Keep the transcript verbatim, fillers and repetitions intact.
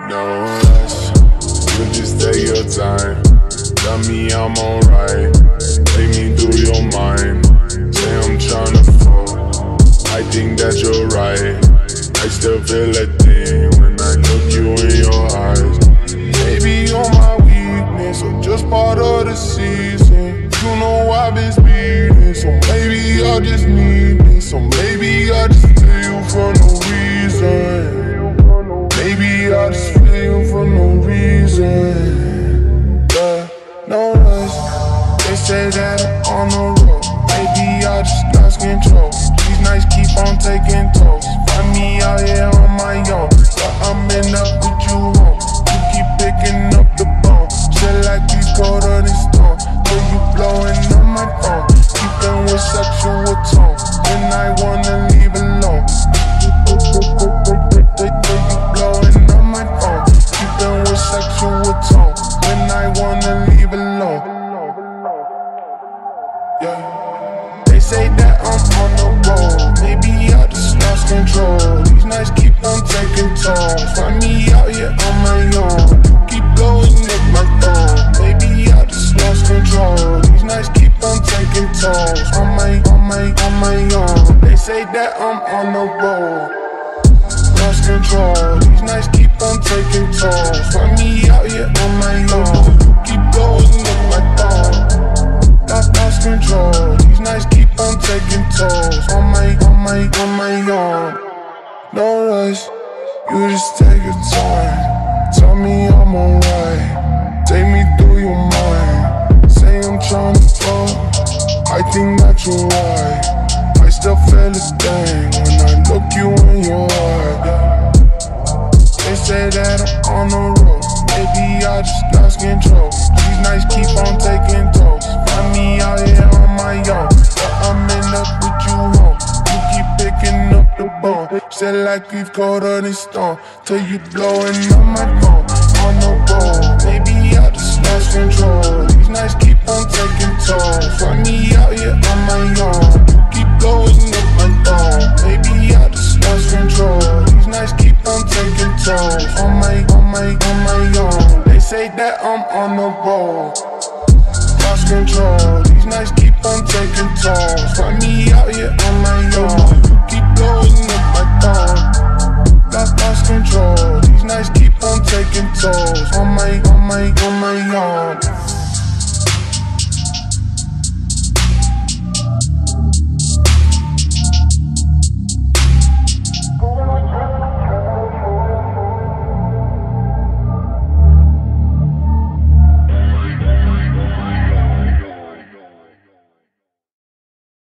No rush, you just take your time. Tell me I'm alright, take me through your mind. Say I'm tryna fall, I think that you're right. I still feel a thing when I look you in your eyes. Maybe you're my weakness or just part of the season. You know I've been speeding, so maybe I just need this. So maybe I just feel you for no reason. Maybe I just feel you for no reason. Yeah, no rush. They say that I'm on the road. Maybe I just lost control. These nights keep on taking tolls. Find me out here on my own, but I'm in up with you home. You keep picking up the bone. Shit like we cold on this storm. Till you blowing on my phone. Keeping with sexual tone. When I wanna leave alone. Sexual tone when I wanna leave alone. Yeah. They say that I'm on the road. Maybe I just lost control. These nights keep on taking tolls. Find me out here on my own. You keep blowing up my phone. Maybe I just lost control. These nights keep on taking tolls. On my, on my, on my own. They say that I'm on the road. Lost control. These nights keep on taking tolls. Find me out here on my own. You keep blowing up my phone. Lost, lost control. These nights keep on taking tolls. On my, on my, on my own. No rush. You just take your time. Tell me I'm alright. Take me through your mind. Say I'm tryna fall. I think that you're right. I still feel the thing when I look you in your eye. They say that I'm on the road. Maybe I just lost control. These nights keep on taking tolls. Find me out here on my own, but I'm in up with you home. You keep picking up the bone. Shit like we've caught on this storm. Till you blowing on my phone. On the road, maybe I just lost control. These nights keep on taking tolls. Find me out here on my own. Blowing up my phone. Maybe I just lost control. These nights keep on taking tolls. On my, on my, on my own. They say that I'm on the road. Lost control. These nights keep on taking tolls. Find me out here on my own. You keep blowing up my phone. Lost, lost control. These nights keep on taking tolls. On my, on my, on my